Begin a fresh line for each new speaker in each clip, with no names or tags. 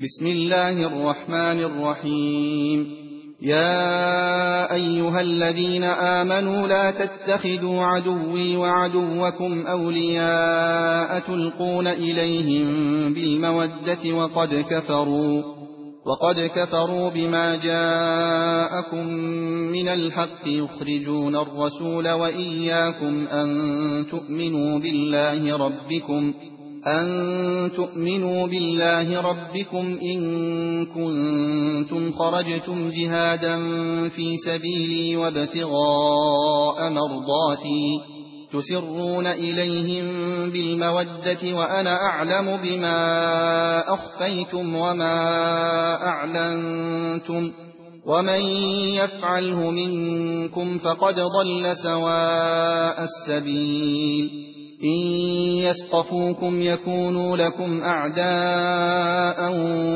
بسم الله الرحمن الرحيم. يا أيها الذين آمنوا لا تتخذوا عدوي وعدوكم أولياء تلقون إليهم بالمودة وقد كفروا بما جاءكم من الحق يخرجون الرسول وإياكم أن تؤمنوا بالله ربكم إن كنتم خرجتم جهادا في سبيلي وابتغاء مرضاتي تسرون إليهم بالمودة وأنا أعلم بما أخفيتم وما أعلنتم ومن يفعله منكم فقد ضل سواء السبيل. إن يثقفوكم يكونوا لكم أعداء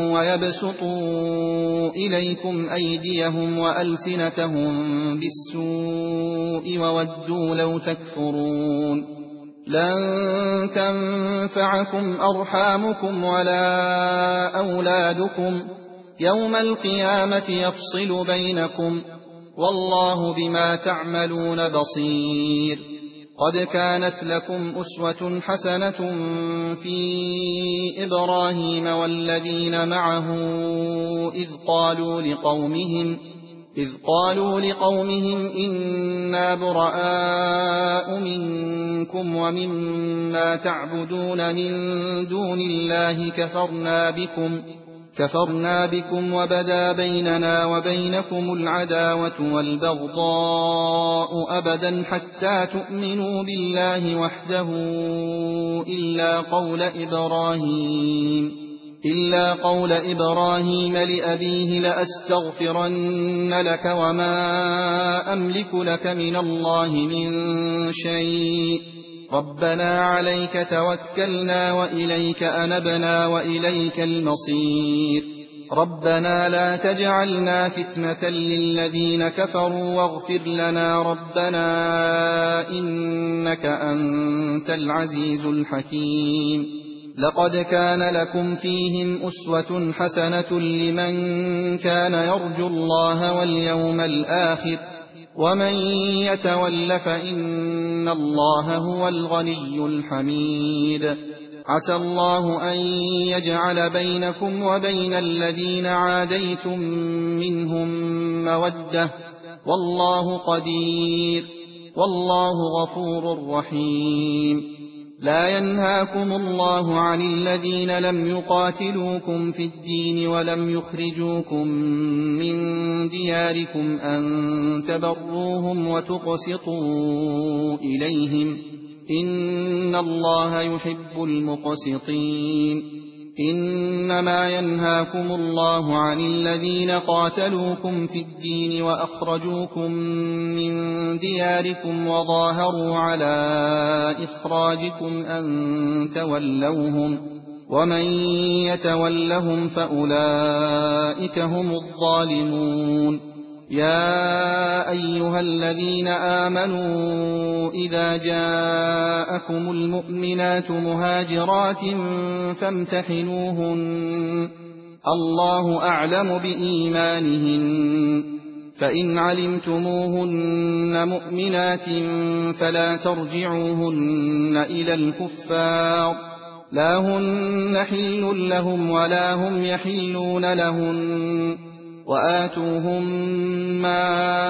ويبسطوا إليكم أيديهم وألسنتهم بالسوء وودوا لو تكفرون. لن تنفعكم أرحامكم ولا أولادكم يوم القيامة يفصل بينكم والله بما تعملون بصير. قد كانت لكم أسوة حسنة في إبراهيم والذين معه إذ قالوا لقومهم إنا براء منكم ومما تعبدون من دون الله كفرنا بكم وبدا بيننا وبينكم العداوة والبغضاء أبدا حتى تؤمنوا بالله وحده إلا قول إبراهيم لأبيه لأستغفرن لك وما أملك لك من الله من شيء ربنا عليك توكلنا وإليك أنبنا وإليك المصير. ربنا لا تجعلنا فتنة للذين كفروا واغفر لنا ربنا إنك أنت العزيز الحكيم. لقد كان لكم فيهم أسوة حسنة لمن كان يرجو الله واليوم الآخر ومن يتول فإن الله هو الغني الحميد. عسى الله أن يجعل بينكم وبين الذين عاديتم منهم مودة والله قدير والله غفور رحيم. لا ينهاكم الله عن الذين لم يقاتلوكم في الدين ولم يخرجوكم من دياركم أن تبروهم وتقسطوا إليهم إن الله يحب المقسطين. إنما ينهاكم الله عن الذين قاتلوكم في الدين وأخرجوكم من دياركم وظاهروا على إخراجكم أن تولوهم ومن يتولهم فأولئك هم الظالمون. يا أيها الذين آمنوا إذا جاءكم المؤمنات مهاجرات فامتحنوهن الله أعلم بإيمانهن فإن علمتموهن مؤمنات فلا ترجعوهن إلى الكفار لا هن حل لهم ولا هم يحلون لهن وآتوهم ما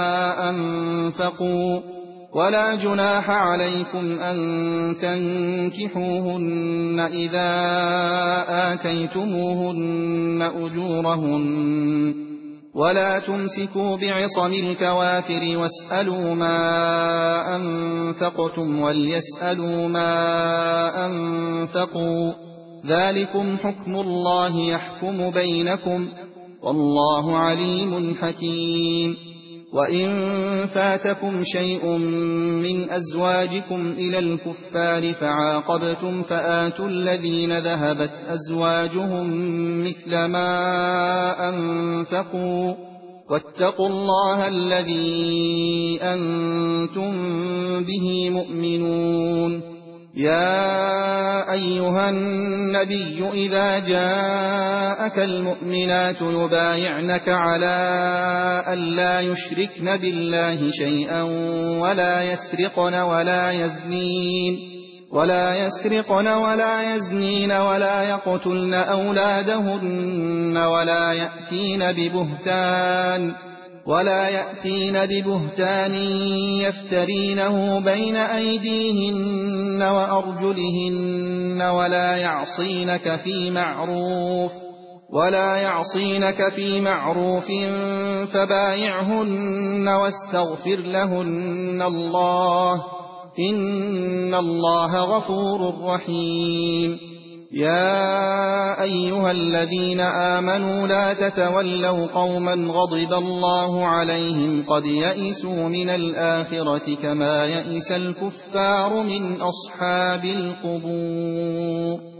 أنفقوا ولا جناح عليكم أن تنكحوهن إذا آتيتموهن أجورهن ولا تمسكوا بعصم الكوافر واسألوا ما أنفقتم وليسألوا ما أنفقوا ذلكم حكم الله يحكم بينكم والله عليم حكيم. وإن فاتكم شيء من أزواجكم إلى الكفار فعاقبتم فآتوا الذين ذهبت أزواجهم مثل ما أنفقوا واتقوا الله الذي أنتم به مؤمنون. يَا أَيُّهَا النَّبِيُّ إِذَا جَاءَكَ الْمُؤْمِنَاتُ يُبَايِعْنَكَ عَلَىٰ أَن لَّا يُشْرِكْنَ بِاللَّهِ شَيْئًا وَلَا يَسْرِقْنَ وَلَا يَزْنِينَ وَلَا يَقْتُلْنَ أَوْلَادَهُنَّ وَلَا يَأْتِينَ بِبُهْتَانٍ يَفْتَرِينَهُ بَيْنَ أَيْدِيهِنَّ وَأَرْجُلِهِنَّ وَلَا يَعْصِينَكَ فِي مَعْرُوفٍ فَبَايِعْهُنَّ وَاسْتَغْفِرْ لَهُنَّ اللَّهَ ۖ إِنَّ اللَّهَ غَفُورٌ رَّحِيمٌ يَا أَيُّهَا الَّذِينَ آمَنُوا لَا تَتَوَلَّوْا قَوْمًا غَضِبَ اللَّهُ عَلَيْهِمْ قَدْ يَئِسُوا مِنَ الْآخِرَةِ كَمَا يَئِسَ الْكُفَّارُ مِنْ أَصْحَابِ الْقُبُورِ